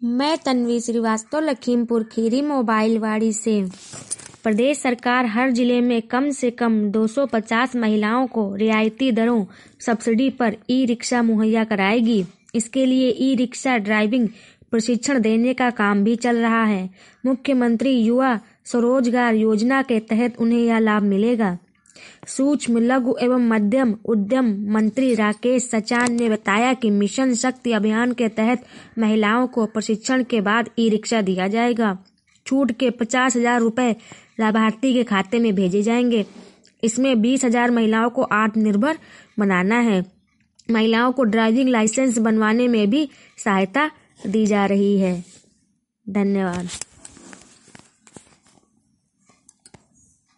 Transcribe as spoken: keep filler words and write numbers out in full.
मैं तन्वी श्रीवास्तव, लखीमपुर खीरी, मोबाइल वाड़ी से। प्रदेश सरकार हर जिले में कम से कम दो सौ पचास महिलाओं को रियायती दरों सब्सिडी पर ई रिक्शा मुहैया कराएगी। इसके लिए ई रिक्शा ड्राइविंग प्रशिक्षण देने का काम भी चल रहा है। मुख्यमंत्री युवा स्वरोजगार योजना के तहत उन्हें यह लाभ मिलेगा। सूक्ष्म, लघु एवं मध्यम उद्यम मंत्री राकेश सचान ने बताया कि मिशन शक्ति अभियान के तहत महिलाओं को प्रशिक्षण के बाद ई रिक्शा दिया जाएगा। छूट के पचास हजार रुपए लाभार्थी के खाते में भेजे जाएंगे। इसमें बीस हजार महिलाओं को आत्मनिर्भर बनाना है। महिलाओं को ड्राइविंग लाइसेंस बनवाने में भी सहायता दी जा रही है। धन्यवाद।